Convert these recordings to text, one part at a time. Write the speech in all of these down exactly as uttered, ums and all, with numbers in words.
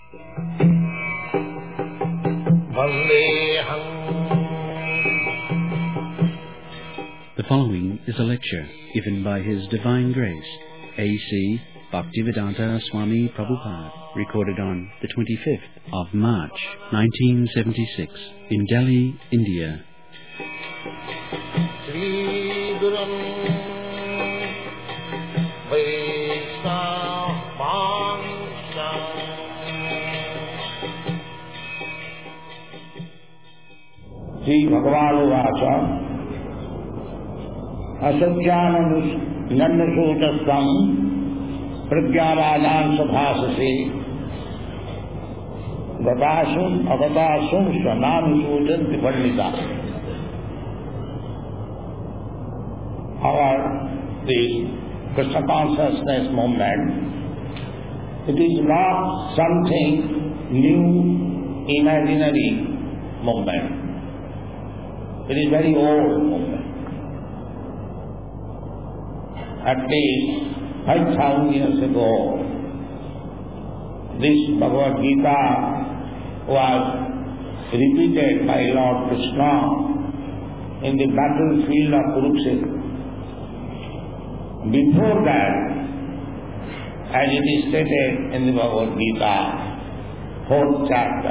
The following is a lecture given by His Divine Grace, A C Bhaktivedanta Swami Prabhupada, recorded on the twenty-fifth of March, nineteen seventy-six, in Delhi, India. Sri Bhagavan Vacha Asatyānanusūtastam Pragyāvādān Sabhāsase Gatāsum Agatāsum Svanānusūtanti Pandita. Our this Krishna consciousness movement, it is not something new, imaginary movement. It is very old movement. At least five thousand years ago, this Bhagavad Gita was repeated by Lord Krishna in the battlefield of Kurukshetra. Before that, as it is stated in the Bhagavad Gita, fourth chapter,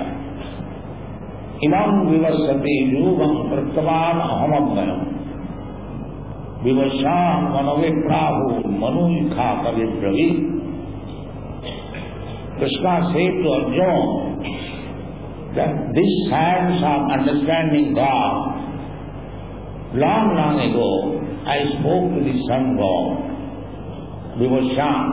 Imam vivasati yugam prattavan ahamabhayam vivasam manaviprahu manuyikha kavibravi. Krishna said to Arjuna that this science of understanding God, long, long ago, I spoke to the sun god, Vivasam.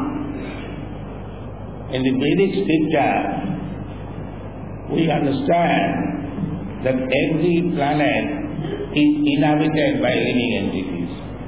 In the Vedic scripture, we understand that every planet is inhabited by living entities.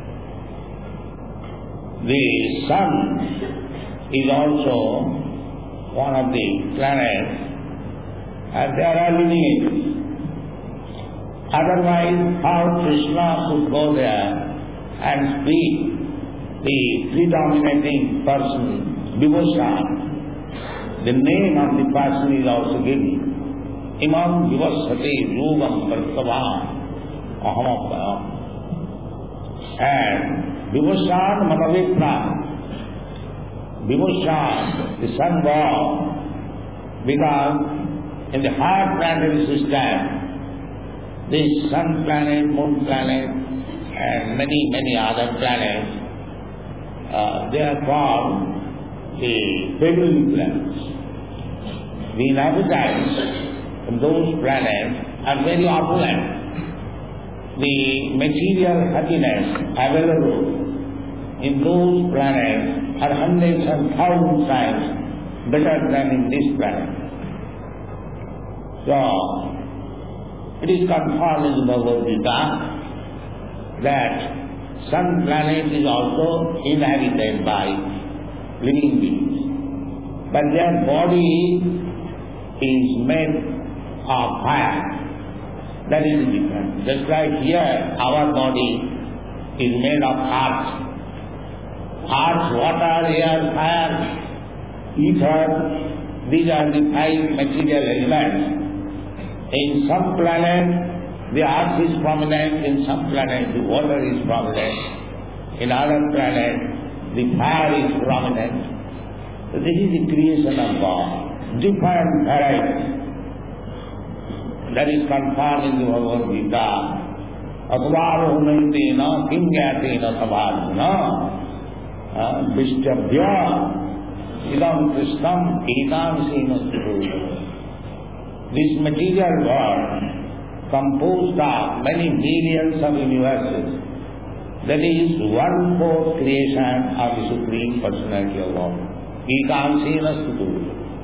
The sun is also one of the planets, and there are living entities. Otherwise, how Krishna could go there and speak the predominating person, Vibhushan? The name of the person is also given. Imam vivasati yugam prattavan ahamabhayam. And Vibhushan manavipra, Vibhushan, the sun god, because in the higher planetary system, this sun planet, moon planet, and many, many other planets, uh, they are called the favoring planets. The inhabitants of those planets are very opulent. The material happiness available in those planets are hundreds and thousands times better than in this planet. So, it is confirmed in the Bhagavad Gita that sun planet is also inhabited by living beings. But their body is made of fire. That is different. Just like here, our body is made of earth. Earth, water, air, fire, ether, these are the five material elements. In some planet, the earth is prominent, in some planet, the water is prominent, in other planet, the fire is prominent. So this is the creation of God. Different varieties. That is confirmed in the Bhagavad Gita. Atvarohunaitena kim gyatena sabhadana vishtabhya idam krishnam ekansena sthuru. This material world, composed of many billions of universes, that is one-fourth creation of the Supreme Personality of God. Ekansena sthuru.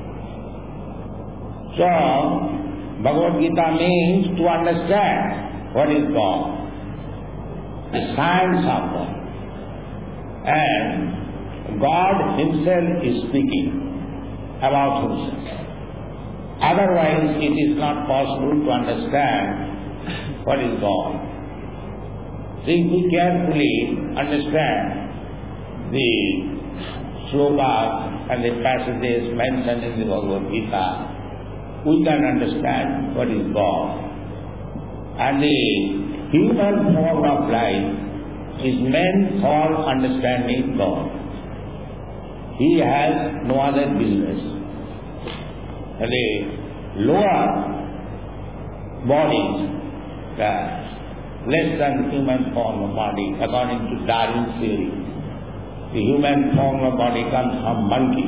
So, Bhagavad Gita means to understand what is God, the science of God. And God Himself is speaking about Himself. Otherwise, it is not possible to understand what is God. So if we carefully understand the slokas and the passages mentioned in the Bhagavad Gita, we can understand what is God. And the human form of life is meant for understanding God. He has no other business. And the lower bodies, the less than human form of body, according to Darwin's theory, the human form of body comes from monkey.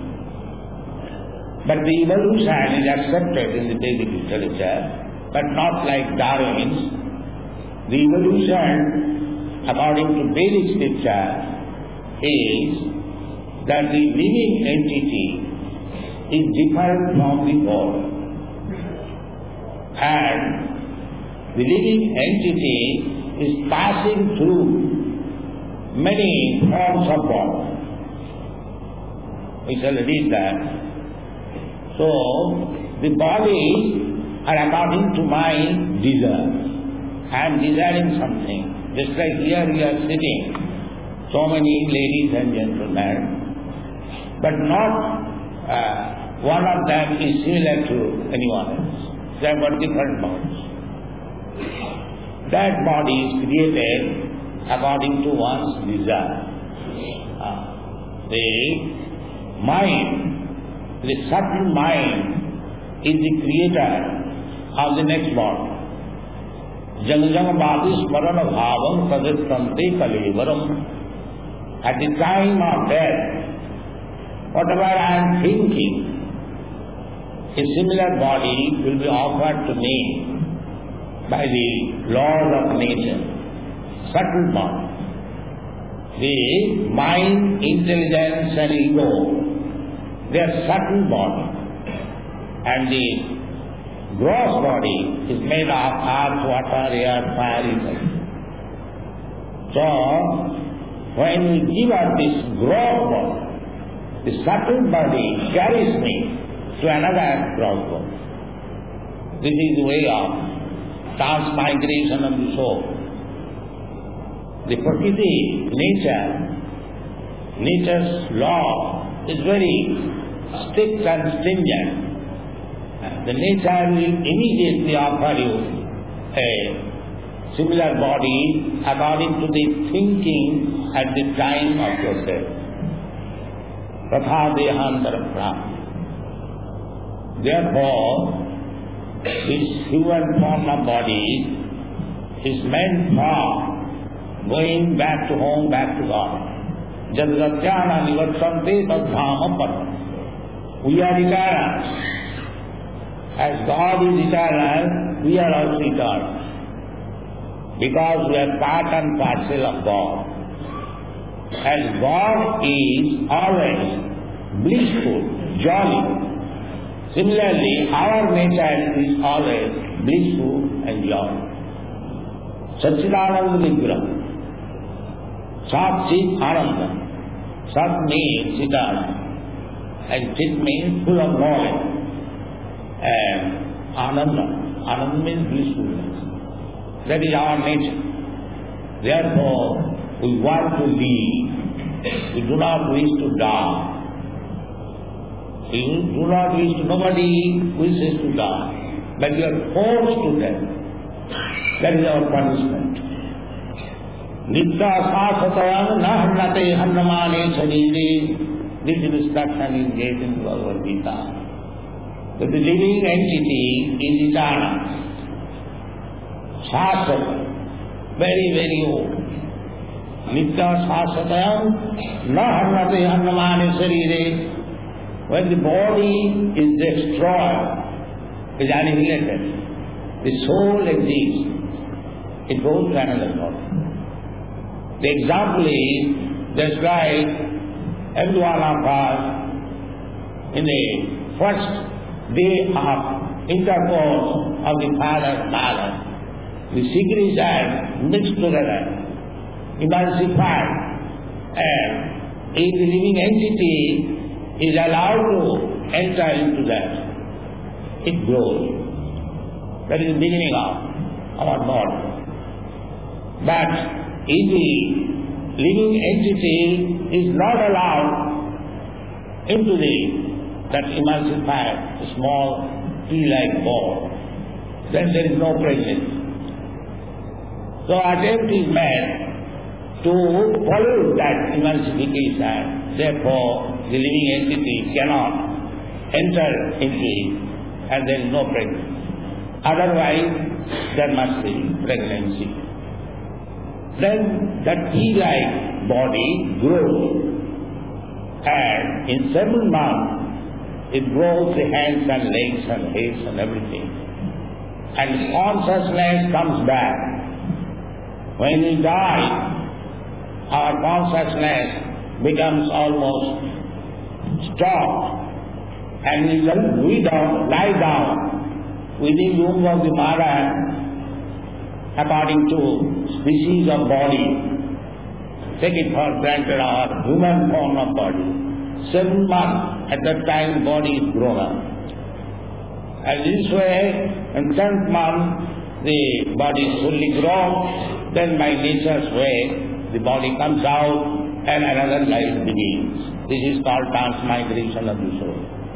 But the evolution is accepted in the Vedic literature, but not like Darwin's. The evolution, according to Vedic scripture, is that the living entity is different from the God. And the living entity is passing through many forms of God. We shall read that. So, the bodies are according to my desire. I am desiring something. Just like here we are sitting, so many ladies and gentlemen, but not uh, one of them is similar to anyone else. They have got different bodies. That body is created according to one's desire. Uh, the mind, the subtle mind is the creator of the next body. Jang jang bhati smarana bhavam tadistante kalevaram. At the time of death, whatever I am thinking, a similar body will be offered to me by the laws of nature, subtle body. The mind, intelligence and ego, they are subtle body. And the gross body is made of earth, water, air, fire, ether. So, when we give up this gross body, the subtle body carries me to another gross body. This is the way of transmigration of the soul. The Prakriti, nature, nature's law is very strict and stringent. The nature will immediately offer you a similar body according to the thinking at the time of your death. Tatha dehantara prapti. Therefore, this human form of body is meant for going back to home, back to God. Jad satyana nivarsante tadhama param. We are eternal. As God is eternal, we are also eternal. Because we are part and parcel of God. As God is always blissful, jolly, similarly, our nature is always blissful and jolly. Satchidananda Vigraha. Sat Chit Ananda. Sat means eternal. And Chit means full of knowledge. And Ananda. Ananda means blissfulness. That is our nature. Therefore, we want to live. We do not wish to die. We do not wish to, nobody wishes to die. But we are forced to death. That is our punishment. Nitya sasatayam nahnate hannamane sharire. This instruction is given in Bhagavad Gita. That the living entity is eternal. Sasat, very, very old. Nitya sasatayam nahnate hannamane sharire. When the body is destroyed, is annihilated, the soul exists. It goes to another body. The example is just like every one of us in the first day of intercourse of the father mother, the secrets are mixed together, emulsified, and if the living entity is allowed to enter into that, it grows. That is the beginning of our body. But if the living entity is not allowed into the that emulsified small pea-like ball, then there is no presence. So attempt is made to follow that emulsification. Therefore, the living entity cannot enter into it, and there is no pregnancy. Otherwise, there must be pregnancy. Then that pea-like body grows, and in seven months it grows the hands and legs and heads and everything. And consciousness comes back. When we die, our consciousness becomes almost stopped, and we we down, lie down within the womb of the mother according to species of body. Take it for granted our human form of body. Seven months at that time body is grown up. And this way, in tenth month, the body is fully grown, then by nature's way, the body comes out and another life begins. This is called transmigration of the soul.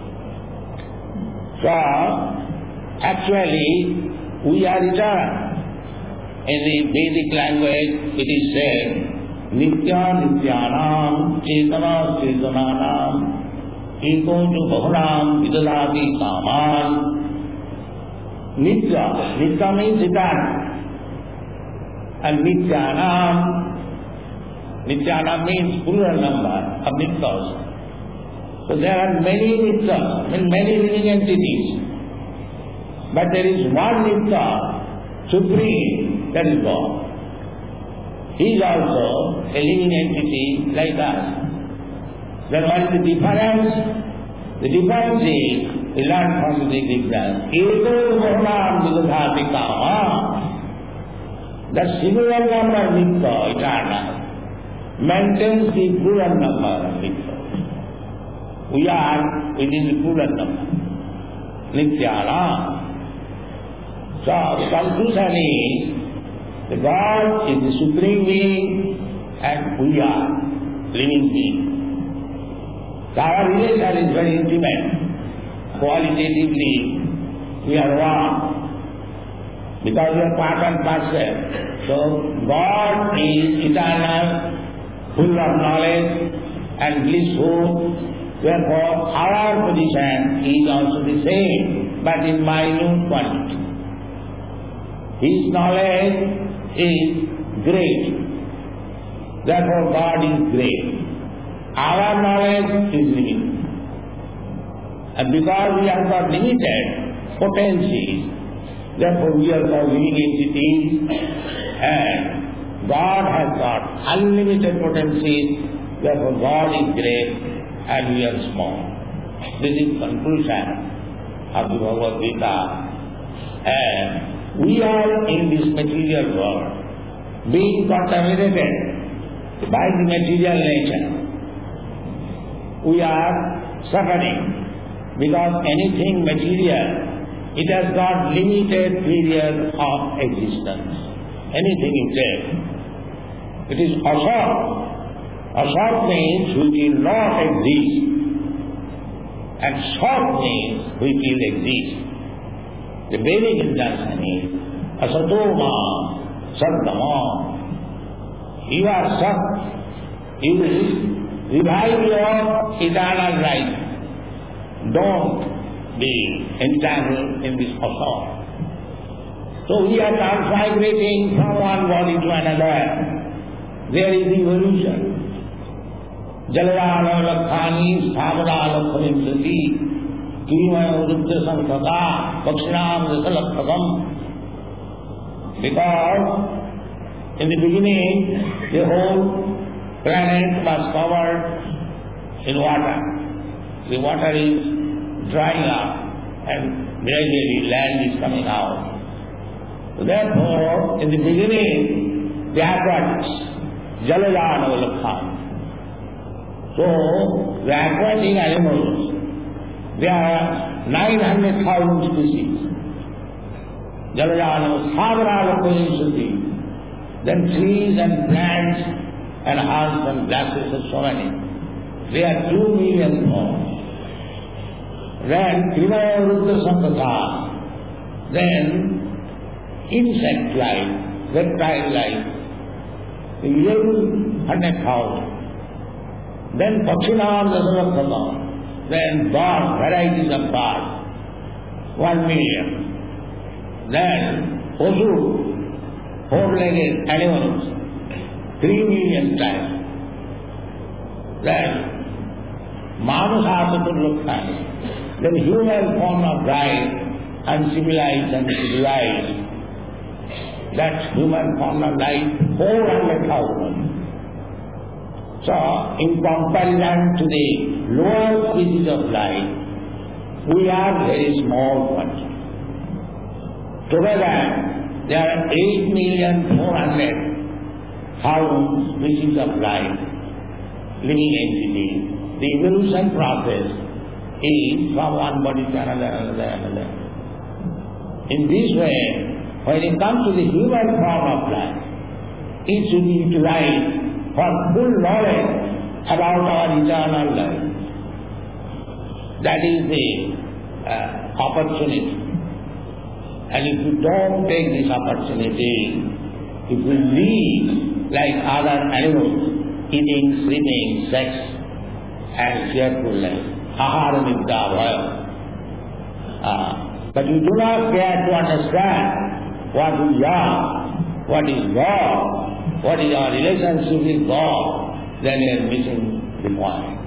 So, actually, we are returned. In the Vedic language, it is said, Nitya Nityanam Chetana Chetananam Eko Jo Bahunam Vidadati Kaman. Nitya, Nitya means eternal. And Nityanam, Nityanam means plural number of Nityas. So there are many Nityas, many living entities. But there is one Nitya, supreme, that is God. He is also a living entity like us. Then what is the difference? The difference is, we learn from the difference. Eko Bhavanam Vidadati Kama. The singular number of Nitya, eternal, maintains the plural number of Nitya. We are within the plural number. Nityana. So the conclusion is, the God is the supreme being and we are living beings. So our relation is very intimate. Qualitatively, we are one because we are part and parcel. So God is eternal, full of knowledge and blissful. Therefore, our position is also the same, but in minute quantity. His knowledge is great. Therefore, God is great. Our knowledge is limited. And because we have got limited potencies, therefore we are called living entities, and God has got unlimited potencies, therefore God is great and we are small. This is conclusion of the Bhagavad Gita. And we are in this material world, being contaminated by the material nature. We are suffering because anything material, it has got limited period of existence. Anything is there. It is asat. Asat means which will not exist, and sat means which will exist. The Vedic injunction is asatoma saddama. You are sat. You revive your eternal life. Don't be entangled in this asat. So we are transmigrating from one body to another. There is evolution. Jalayana lakhani sthavara lakhamimsati. Because in the beginning, the whole planet was covered in water. The water is drying up and gradually land is coming out. So therefore, in the beginning, the aquatics, Jalayana Lakhan. So, the aquatic animals, there are nine hundred thousand species. Jalayana Savara Lakhan. Then trees and plants and herbs and grasses and so many. There are two million more. then Trimaya Rudra Sampata, then insect life, reptile life, eleven hundred thousand. Then Pakshinam Dasavatthama, then bird, varieties of birds, one million. Then Pasu, four-legged animals, three million times. Then Manusasatulukkhani, then human form of life, uncivilized and civilized, that human form of life, four hundred thousand. So, in comparison to the lower species of life, we are very small ones. Together, there are eight million four hundred thousand species of life, living entities. The evolution process is from one body to another, another, another. In this way, when it comes to the human form of life, it should be utilized for full knowledge about our eternal life. That is the uh, opportunity. And if you don't take this opportunity, if we live like other animals, eating, sleeping, sex, and cheerfulness, ahara nidra bhaya, uh, but you do not care to understand what we are, what is God, what is our relationship with God, then you are missing the point.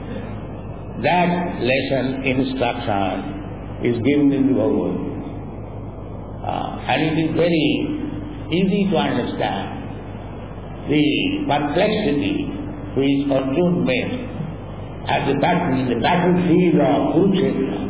That lesson, instruction, is given in the Bhagavad. Uh, and it is very easy to understand the perplexity which Arjuna met at the battle, in the battlefield of Kurukshetra.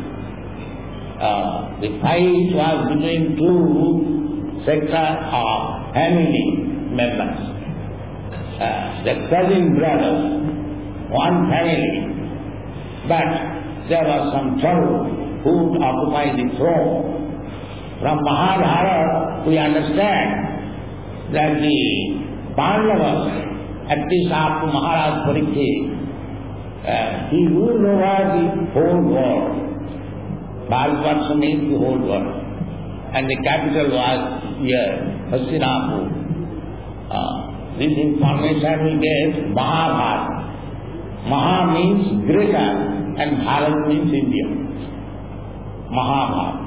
Uh, the fight was between two sectors of family members. Uh, the cousin brothers, one family, but there was some trouble who would occupy the throne. From Mahabharata we understand that the Pandavas, at least after Maharaj Parikshit, uh, he ruled over the whole world. Bharatvarsha means the whole world. And the capital was here, Hastinapur. Uh, This information we get Mahabharata. Maha means greater and Bharat means India. Mahabharata.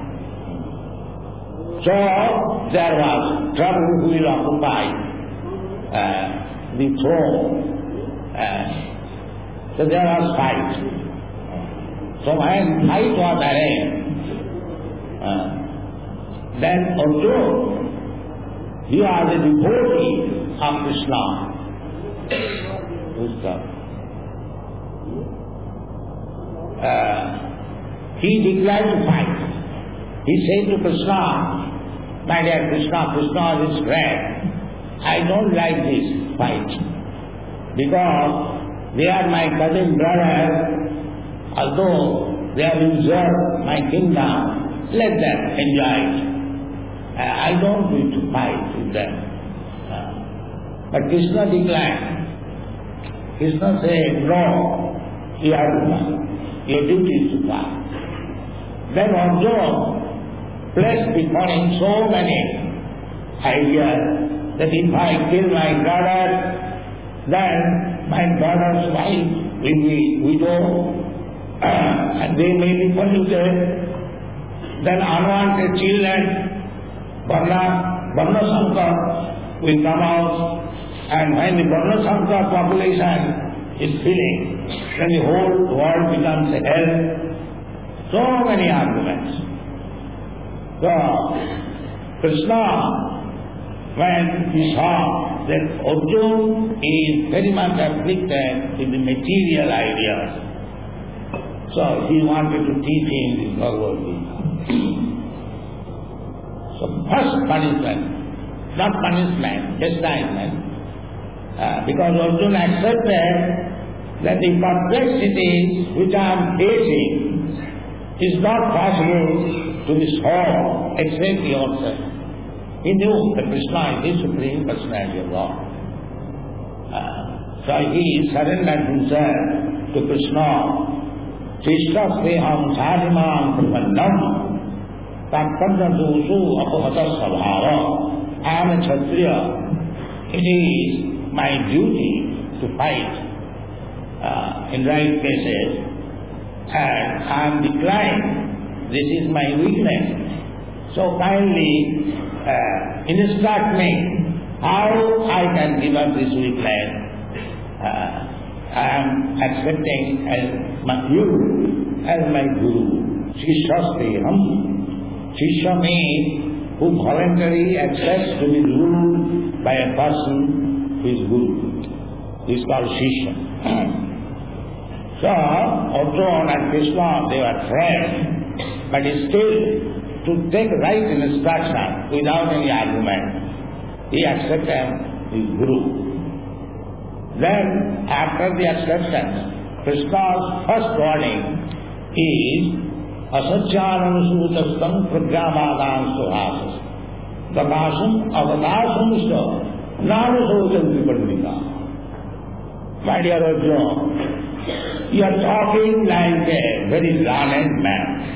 So there was trouble who will occupy uh, the throne. Uh, so there was fight. So when fight was arranged, uh, then Arjuna, he was a devotee of Krishna. Uh, he declared to fight. He said to Krishna, my dear Krishna, Krishna is his friend, I don't like this fight because they are my cousin brothers, although they have usurped my kingdom, let them enjoy it. Uh, I don't wish to fight with them. But Krishna declined. Krishna said, no, you have to fight. Your duty is to fight. Then Arjuna placed before him so many ideas that if I kill my brother, then my brother's wife will be widow, uh, and they may be polluted. Then unwanted children, Varna, Varna Sankar will come out. And when the Varna Sankar population is filling, then the whole world becomes a hell. So many arguments. So, Krishna, when he saw that Arjuna is very much afflicted with the material ideas, so he wanted to teach him the Bhagavad Gita. So first punishment, not punishment, chastisement, Uh, because Arjuna accepted that the perplexities which I am facing is not possible to be solved except yourself. He knew that Krishna is the Supreme Personality of God. Uh, so he surrendered himself to Krishna Shistasveham sadhimam prabandam tatpadatusu apavata sabhava. I am a Kshatriya. It is my duty to fight uh, in right places, and I am declined. This is my weakness. So kindly uh, instruct me how I can give up this weakness. Uh, I am accepting as my, you as my Guru. Shishasteham. Shishya means who voluntarily accepts to be ruled by a person who is Guru. This is called Shishya. So, Arjuna and Krishna, they were friends, but still, to take right instruction without any argument, he accepted his Guru. Then, after the acceptance, Krishna's first warning is Asacyanam sutastam pragyamadam suhasas Dakasam avadasam sta nanasojam vipandika. My dear Arjuna, you are talking like a very learned man.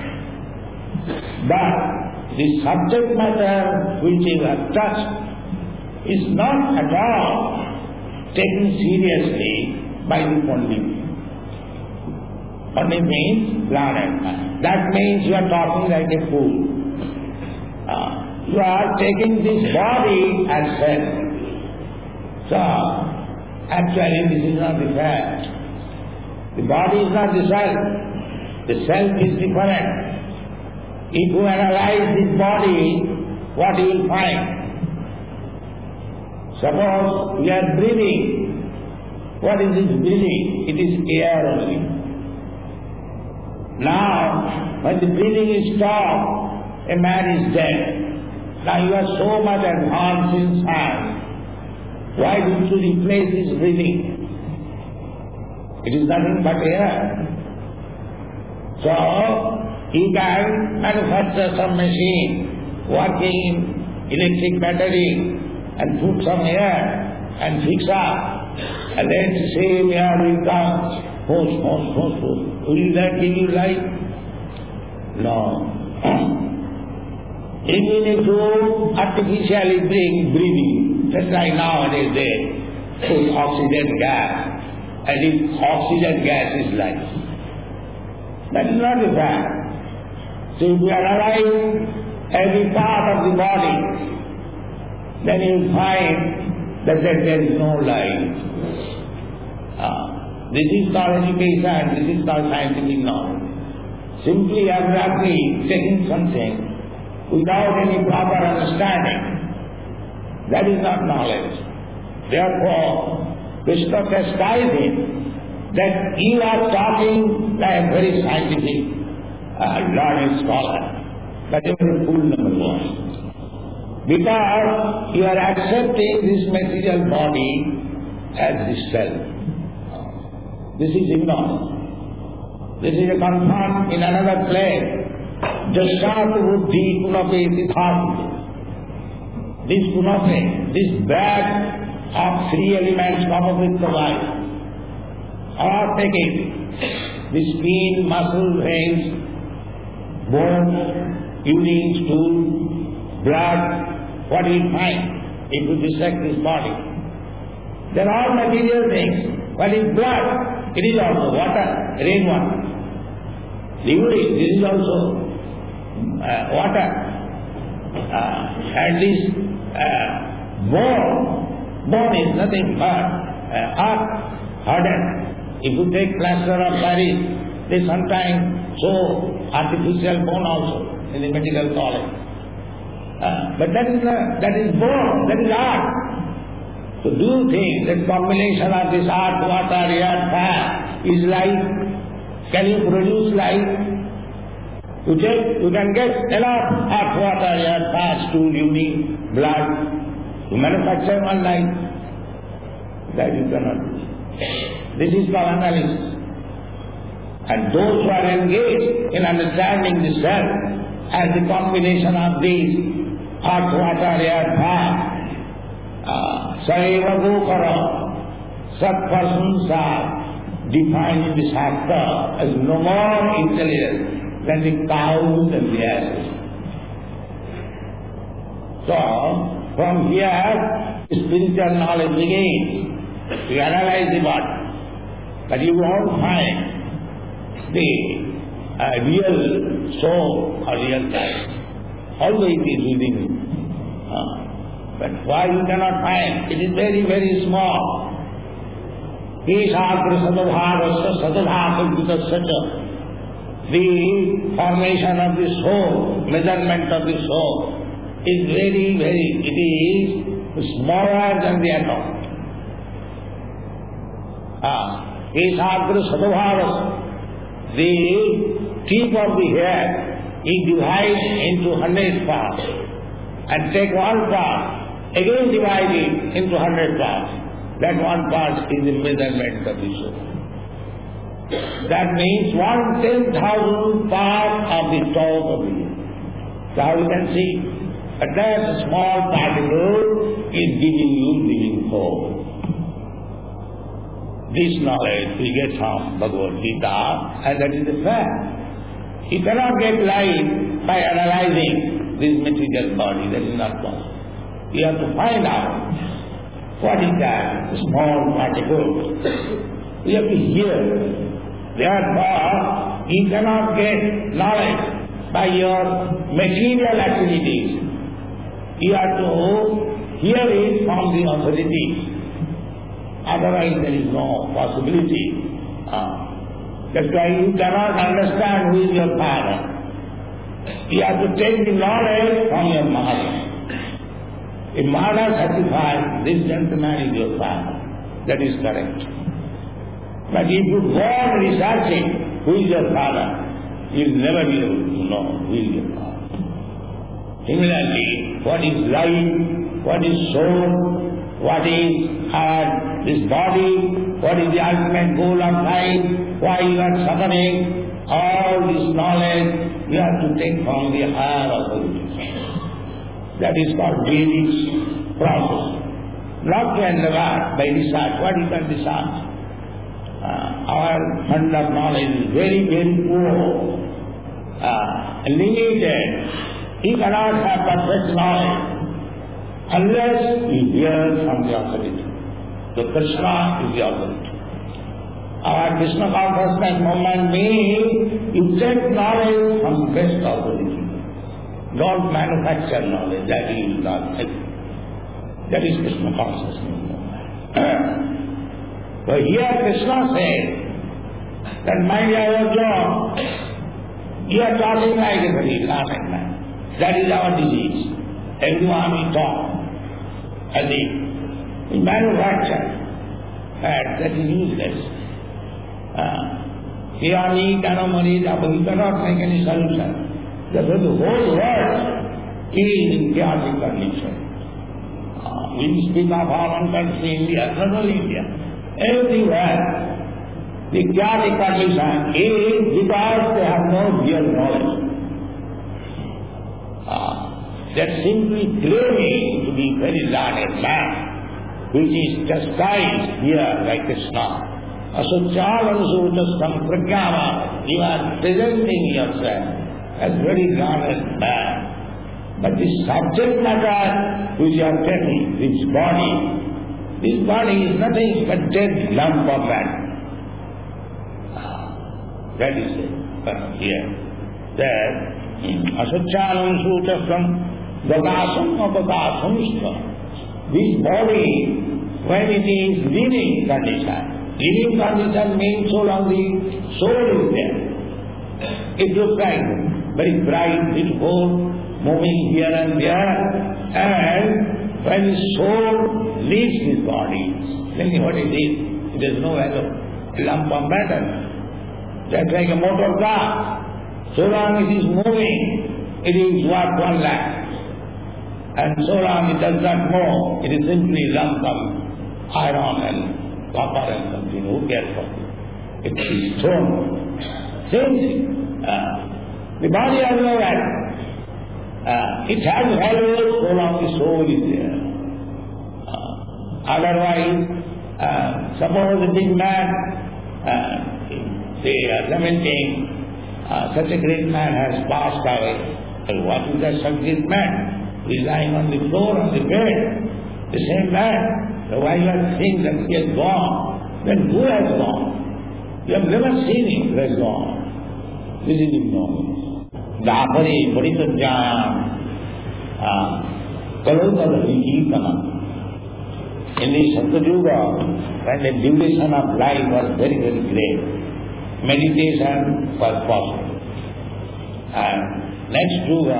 But the subject matter which is touched is not at all taken seriously by the Pandit. Pandit means learned man. That means you are talking like a fool. Uh, you are taking this body as self. So, actually this is not the fact. The body is not the self. The self is different. If you analyze this body, what you will find? Suppose we are breathing. What is this breathing? It is air only. Now, when the breathing is stopped, a man is dead. Now you are so much advanced in science. Why don't you replace this breathing? It is nothing but air. So, he can manufacture some machine working in electric battery and put some air and fix up. And then same air will come, push, push, push, push. Will that give you life? No. Even if you artificially bring breathing, just like nowadays they put oxygen gas, and if oxygen gas is life. That is not the fact. So if you analyze every part of the body, then you find that there is no life. Uh, this is called education, this is called scientific knowledge. Simply abruptly taking something without any proper understanding, that is not knowledge. Therefore, Krishna chastised him that you are talking like a very scientific uh, learned scholar. That is a fool number one. Because you are accepting this material body as the self. This is ignorance. This is a confirmed in another place. Jashat buddhi punape titham. This punape, this bag of three elements come with the life. Or take it. The skin, muscle, veins, bones, urine, stool, blood, what do you find if you dissect this body? They are all material things. What is blood? It is also water, rainwater. The urine, this is also uh, water. Uh, and this uh, bone, bone is nothing but uh, earth, hardened. If you take plaster of Paris, they sometimes show artificial bone also in the medical college. Uh, but that is a, that is bone, that is art. So do you think that combination of this earth, water, air, fire is life? Can you produce life? You take, you can get enough earth, water, air, fire, stool, urine, blood. You manufacture one life. That you cannot do. This is called analysis. And those who are engaged in understanding the self as the combination of these earth, water, air, fire, Sareva Gokara, such persons are defined in the Shastra as no more intelligent than the cows and the asses. So, from here, spiritual knowledge begins. You analyze the body, but you won't find the uh, real soul or real life. Although it is within you. Uh, but why you cannot find? It is very, very small. Esatra sadabhavasya sadabhavakutasya. The formation of the soul, measurement of the soul is very, very, it is smaller than the atom. Ah, Esatra sadabhavasya. The tip of the hair is divided into hundred parts and take one part, again divide it into hundred parts. That one part is the measurement of the soul. That means one ten thousand part of the top of the earth. So how you can see? But that small particle is giving you living soul. This knowledge we get from Bhagavad Gita, and that is the fact. You cannot get light by analyzing this material body. That is not possible. You have to find out what is that small particle. You have to hear. Therefore, you cannot get knowledge by your material activities. You have to hear it from the authority. Otherwise there is no possibility. Uh, that's why you cannot understand who is your father. You have to take the knowledge from your mother. If mother certifies this gentleman is your father, that is correct. But if you go on researching who is your father, you will never be able to know who is your father. Similarly, what is life, what is soul, what is uh, this body, what is the ultimate goal of life, why you are suffering, all this knowledge you have to take from the higher authorities. That is called Vedic process. Not to endeavor by research. What you can research? Uh, our fund of knowledge is very, very poor, uh, limited. You cannot have perfect knowledge unless you hear from the authority. So Krishna is the authority. Our Krishna consciousness movement means you take knowledge from the best authority. Don't manufacture knowledge, that is not it. That is Krishna consciousness movement. So here Krishna says that my dear Arjuna, you are talking like a very learned man. That is our disease. Everyone we talk as if we manufacture. That, that is useless. Uh, here we cannot money, we cannot make any solution. Therefore the whole world is in chaotic condition. Uh, we speak of our own country, India, not only India. Everywhere the chaotic condition is because they have no real knowledge. Uh, they're simply claiming to be very learned man, which is chastised here like Krishna. Asocchalansutastam pragyama, you are presenting yourself as very learned man. But the subject matter which you are taking, this body, this body is nothing but dead lump of matter. That is it. But here, that asachanam sutasam vakasam avakasamsta. This body, when it is living condition, living condition means so long the soul is there. It looks like very bright, beautiful, moving here and there, and when his soul leaves his body, then what it is? It has no value. A lump of matter. Just like a motor car. So long it is moving, it is worth one lakh. And so long it does not move, it is simply a lump of iron and copper and something. Who cares for it? It is stone. Same thing. Uh, the body has no value. Uh, it has value so long the soul is there. Uh, otherwise, uh, suppose a big man uh, they are lamenting, uh, such a great man has passed away. But what is that such great man? He is lying on the floor, on the bed. The same man. So why you are saying that he has gone? Then who has gone? You have never seen him who has gone. This is ignorance. Dapare paritadhyayam kalautada vikirtana. In the Satyuga, when the duration of life was very, very great, meditation was possible. And next Yuga,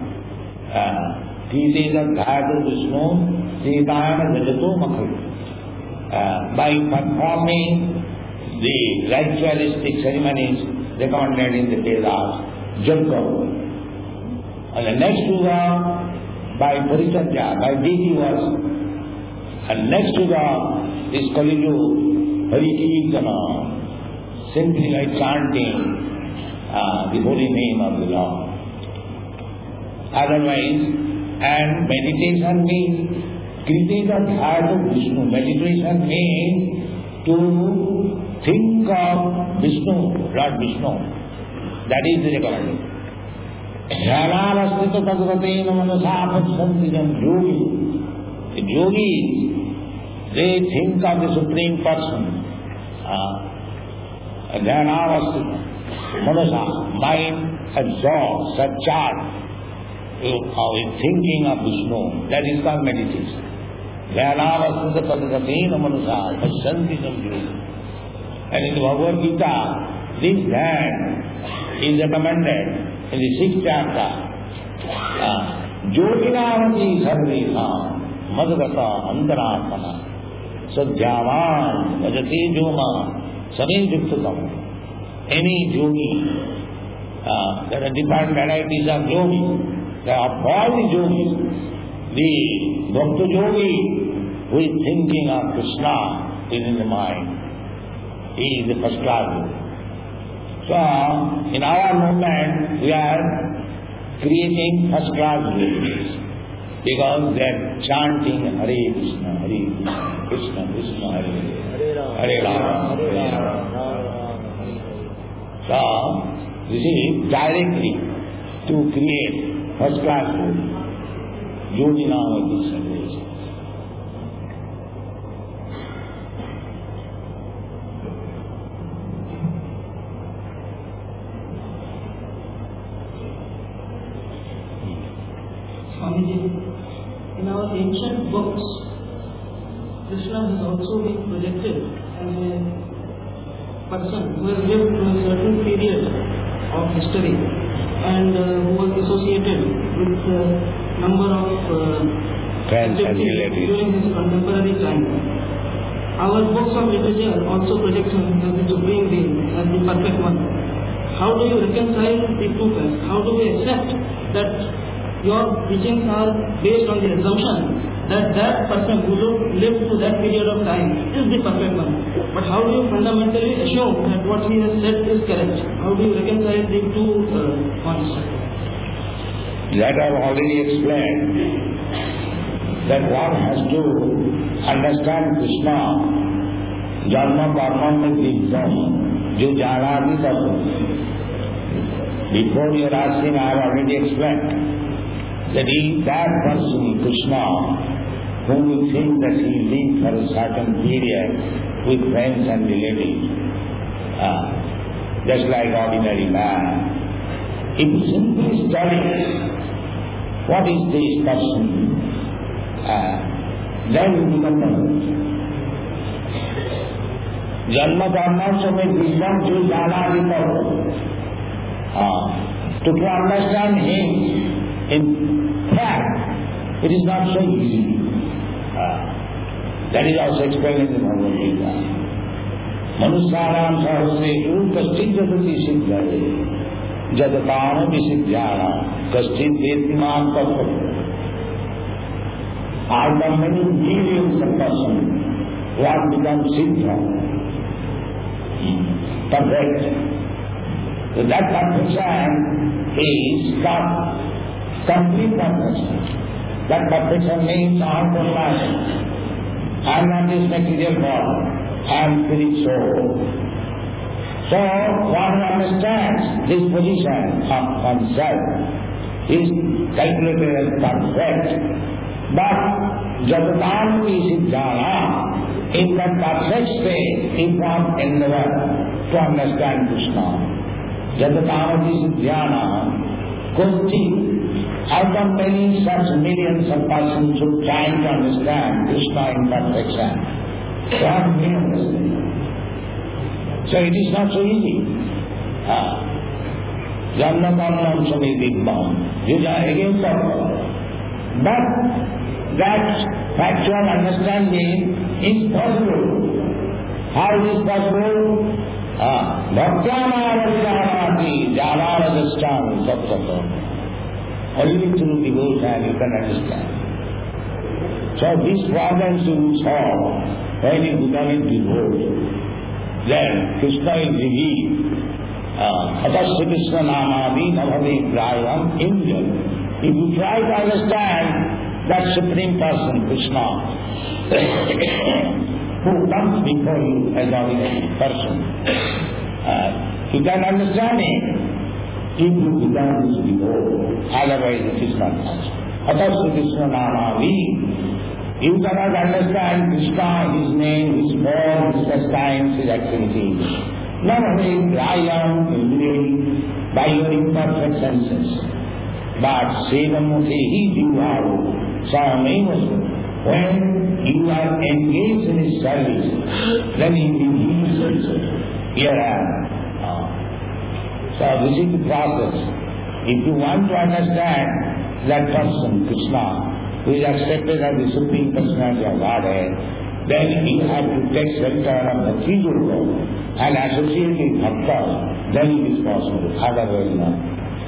Titesa Dhatu Vishnu, Sitayana Jajato Makhalu. By performing the ritualistic ceremonies recommended in the Vedas, Jagga. And the next Yuga, by Paritadhya, by deity worship. And next Yuga is Kali Yuga, Hari Kirtana, simply like chanting uh, the holy name of the Lord. Otherwise, and meditation means Kriteta Dhatu Vishnu. Meditation means to think of Vishnu, Lord Vishnu. That is the recommendation. Dhyanavastita Bhagavateena Manasapatsantijan Yogi. The yogis, they think of the Supreme Person. Dhyanavastita Manasa, mind absorbed, subcharged. With thinking of Vishnu, that is called meditation. Dhyanavastita Bhagavateena Manasapatsantijan Yogi. And in the Bhagavad Gita, this dhyan is recommended in the sixth chapter. Yoginavati sarvesam madgata antaratmana sadhyavan bhajate joma samim yuktatam. Any yogi, uh, there are different varieties of yogis. There are all the yogis. The Bhakta yogi who is thinking of Krishna is in the mind. He is the first class yogi. So, in our movement, we are creating first class yogis because they are chanting Hare Krishna, Hare Krishna, Krishna Krishna, Hare Hare, Hare Rama, Hare Rama. So, this is directly to create first class yogis. Yoginavati sarvesam. In our ancient books, Krishna has also been projected as a person who has lived through a certain period of history and uh, who was associated with a number of uh, friends and relatives during his contemporary time. Our books of literature also project him as the supreme being, as the perfect one. How do you reconcile the two facts? How do we accept that your teachings are based on the assumption that that person who lived through that period of time is the perfect one? But how do you fundamentally assume that what he has said is correct? How do you reconcile the two uh, points? That I have already explained, that one has to understand Krishna, Janma Karma Mein Divyam, Jo Jana Bhi Tato. Before you are asking, I have already explained that he, that person, Krishna, whom you think that he lived for a certain period with friends and relatives, uh, just like ordinary man, if you simply study what is this person, uh, then you become perfect. Janma karma samay vidyam jo jana bhi tato. To understand him, in fact, it is not so easy. Uh, that is also explained in the Bhagavad Gita. Manusyanam sahasreshu kaschit jatati siddhare jadatam visiddhyana kaschit vedimam tattva. Out of many millions of persons who have become siddha, perfect. So that perfection is not complete perfection. That perfection means all compassion. I am not this material body, I am spirit soul. So one understands this position of oneself is calculated as perfect, but Jatatamati Siddhana, in that perfect state, if one endeavor to understand Krishna. Jatatamati Siddhana could think out of many such millions of persons who trying to understand Krishna in perfection. What may understand? So it is not so easy. Janna Karnam Sami Vidman. These are against the law. But that factual understanding is possible. How it is possible? Bhaktyamāvajjānāti jāvāvajastāmi sattvato. Only through devotion you can understand. So these problems you will solve when you become a devotee. Then Krishna is revealed. Atasya Krishna Namadi Navade Prayam Indian. If you try to understand that Supreme Person, Krishna, who comes before you as ordinary person, uh, you can understand him if you become his devotee. Otherwise it is not possible. Atasya Krishna Namadi. You cannot understand Krishna, his name, his form, his pastimes, his activities. Not only Prayam, indriya, by your imperfect senses. But Sevamutehi Jivāru, Sāmevasu. When you are engaged in his service, then he reveals himself. Here I am. So this is the process. If you want to understand that person, Krishna, who is accepted as the Supreme Personality of Godhead, then you have to take shelter of the three Guru and associate with Bhaktas, then it is possible, otherwise not.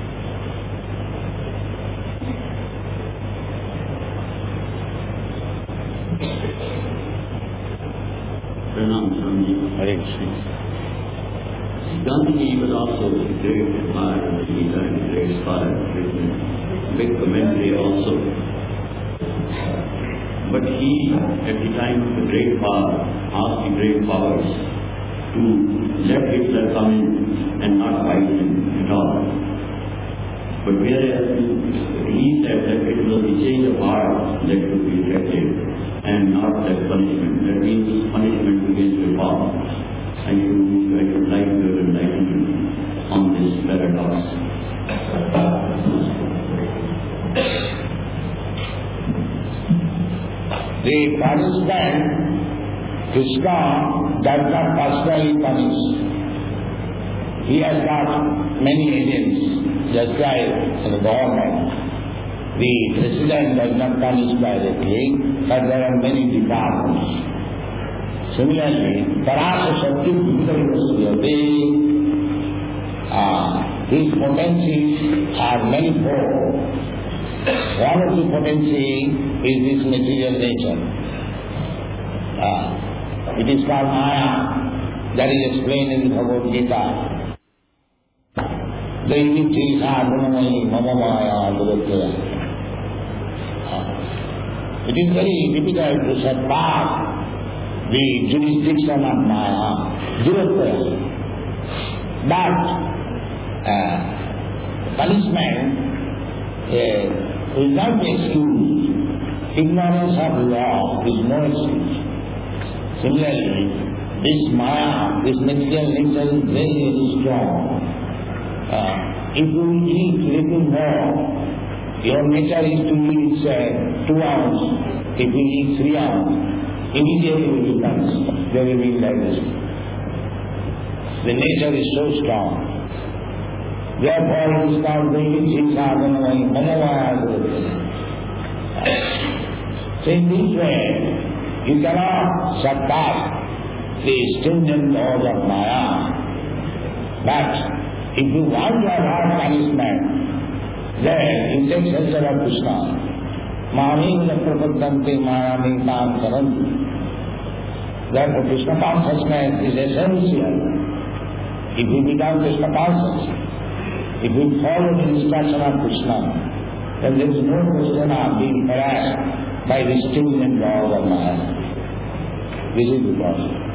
Pranam Swamiji. Hare Krishna. Gandhiji was also a great admirer of the Gita and a great scholar, written a big commentary also. But he, at the time of the great power, asked the great powers to let Hitler come in and not fight him at all. But whereas he said that it was the change of heart that would be effective and not that punishment. That means punishment against reform. I should, I should like your enlightenment on this paradox. The punishment, Krishna does not personally punish. He has got many agents, just like the government. The president does not punish directly, but there are many departments. Similarly, Parasa Shakti Bhutavasuyate, his potencies are manifold. One of the potency is this material nature. Uh, it is called Maya. That is explained in the Bhagavad Gita. Daiviti sadhanamai mama maya duratya. It is very difficult to surpass the jurisdiction of Maya, duratya. But uh, punishment uh, will not be excused. Ignorance of law is no excuse. Similarly, this Maya, this material nature is very, very strong. Uh, if you eat little more, your nature is to eat say, two ounce. If you eat three ounce, immediately you will become very, very like this. The nature is so strong. Therefore, it is called Daiviti sadhanamai mama So in this way, you cannot surpass the stringent laws of Maya. But if you want to avoid punishment, then you take shelter of Krishna. Mami prapaddante mayami tam karanti. Therefore, Krishna consciousness is essential. If you become Krishna conscious, if you follow the instruction of Krishna, then there is no question of being harassed by the stringent laws of Maya. This is the process.